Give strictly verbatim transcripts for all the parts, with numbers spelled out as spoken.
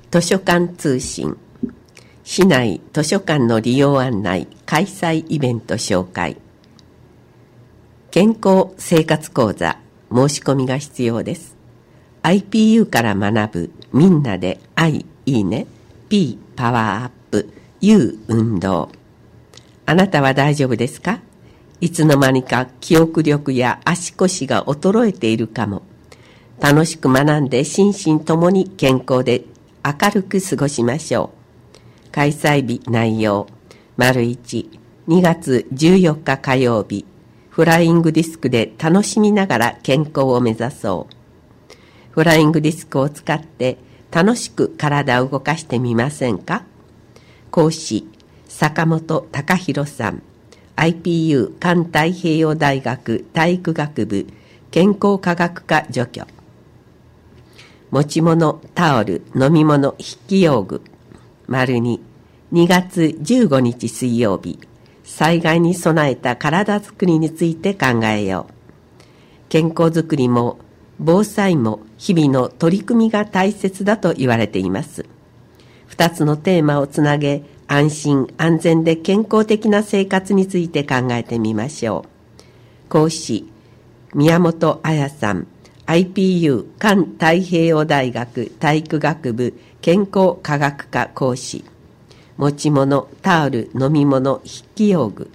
図書館通信、市内図書館の利用案内、開催イベント紹介。健康生活講座申し込みが必要です。 アイピーユー から学ぶみんなで I いいね、 P パワーアップ、 U 運動。あなたは大丈夫ですか？いつの間にか記憶力や足腰が衰えているかも。楽しく学んで心身ともに健康で明るく過ごしましょう。開催日内容、丸いち、にがつじゅうよっか火曜日、フライングディスクで楽しみながら健康を目指そう。フライングディスクを使って楽しく体を動かしてみませんか？講師、坂本隆弘さん、アイピーユー 環太平洋大学体育学部健康科学科助教。持ち物、タオル、飲み物、筆記用具。丸に、にがつじゅうごにち水曜日、災害に備えた体づくりについて考えよう。健康づくりも防災も日々の取り組みが大切だと言われています。二つのテーマをつなげ、安心安全で健康的な生活について考えてみましょう。講師、宮本彩さん、アイピーユー 環太平洋大学体育学部健康科学科講師。持ち物、タオル、飲み物、筆記用具。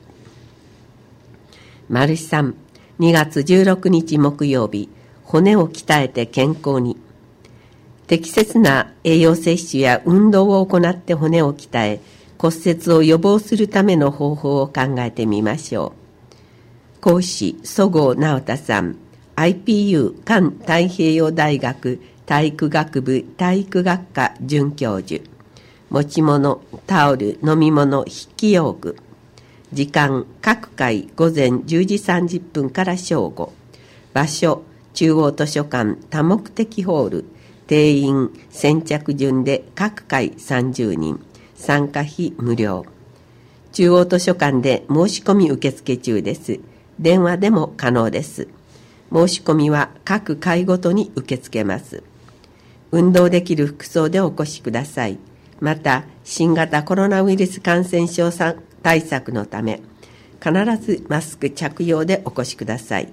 丸さん、にがつじゅうろくにち木曜日、骨を鍛えて健康に。適切な栄養摂取や運動を行って骨を鍛え、骨折を予防するための方法を考えてみましょう。講師、十河直太さん、アイピーユー 環太平洋大学体育学部体育学科准教授。持ち物、タオル、飲み物、筆記用具。時間、各回午前じゅうじさんじゅっぷんから正午。場所、中央図書館多目的ホール。定員、先着順で各回さんじゅうにん。参加費無料。中央図書館で申し込み受付中です。電話でも可能です。申し込みは各回ごとに受け付けます。運動できる服装でお越しください。また、新型コロナウイルス感染症対策のため、必ずマスク着用でお越しください。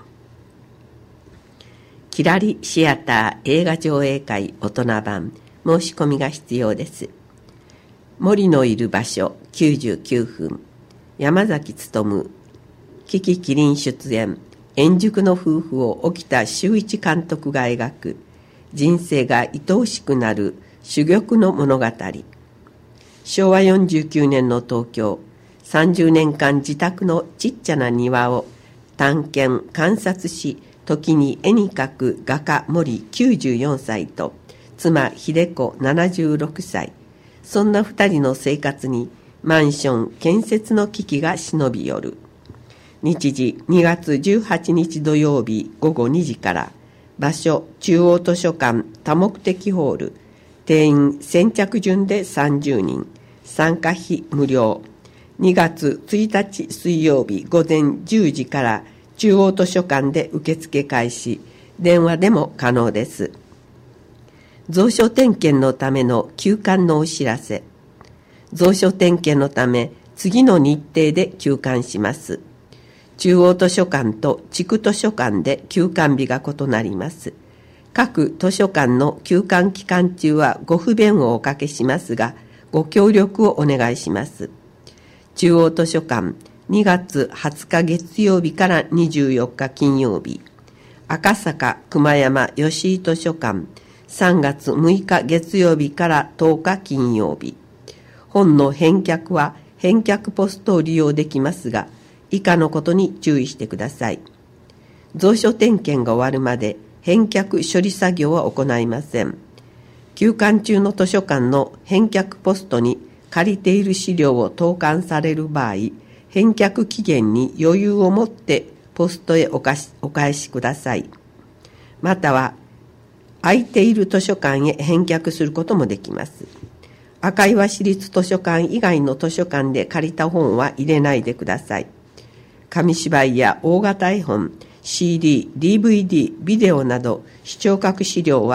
キラリシアター映画上映会大人版、申し込みが必要です。森のいる場所きゅうじゅうきゅうふん、山崎努、キキキリン出演、円熟の夫婦を沖田修一監督が描く人生が愛おしくなる珠玉の物語。しょうわよんじゅうきゅうねんの東京、さんじゅうねんかん自宅のちっちゃな庭を探検観察し、時に絵に描く画家森きゅうじゅうよんさいと妻秀子ななじゅうろくさい、そんな二人の生活にマンション建設の危機が忍び寄る。日時にがつじゅうはちにち土曜日ごごにじから。場所、中央図書館多目的ホール。定員先着順でさんじゅうにん。参加費無料。にがつついたち水曜日午前じゅうじから中央図書館で受付開始。電話でも可能です。蔵書点検のための休館のお知らせ。蔵書点検のため次の日程で休館します。中央図書館と地区図書館で休館日が異なります。各図書館の休館期間中はご不便をおかけしますが、ご協力をお願いします。中央図書館、にがつはつか月曜日からにじゅうよっか金曜日。赤坂熊山吉井図書館、さんがつむいか月曜日からとおか金曜日。本の返却は返却ポストを利用できますが、以下のことに注意してください。蔵書点検が終わるまで返却処理作業は行いません。休館中の図書館の返却ポストに借りている資料を投函される場合、返却期限に余裕を持ってポストへおかしお返しください。または空いている図書館へ返却することもできます。赤岩市立図書館以外の図書館で借りた本は入れないでください。紙芝居や大型絵本、シーディー、ディーブイディー、ビデオなど視聴覚資料は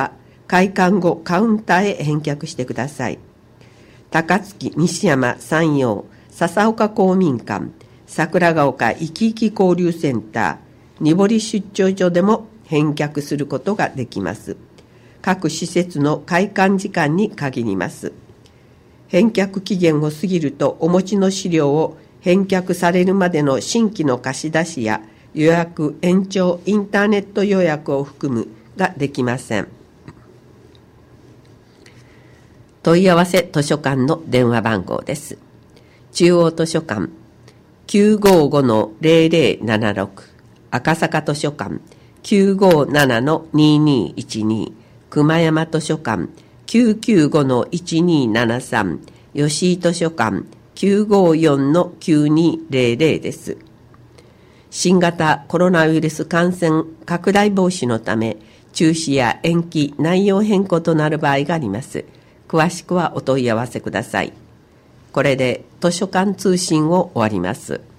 開館後カウンターへ返却してください。高槻西山山陽笹岡公民館、桜ヶ丘いきいき交流センター、にぼり出張所でも返却することができます。各施設の開館時間に限ります。返却期限を過ぎるとお持ちの資料を返却されるまでの新規の貸し出しや予約延長インターネット予約を含むができません。問い合わせ図書館の電話番号です。中央図書館 きゅうごごのゼロゼロななろく、赤坂図書館 きゅうごななのににいちに、熊山図書館 きゅうきゅうごのいちにななさん、吉井図書館 きゅうごよんのきゅうにゼロゼロです。新型コロナウイルス感染拡大防止のため、中止や延期、内容変更となる場合があります。詳しくはお問い合わせください。これで図書館通信を終わります。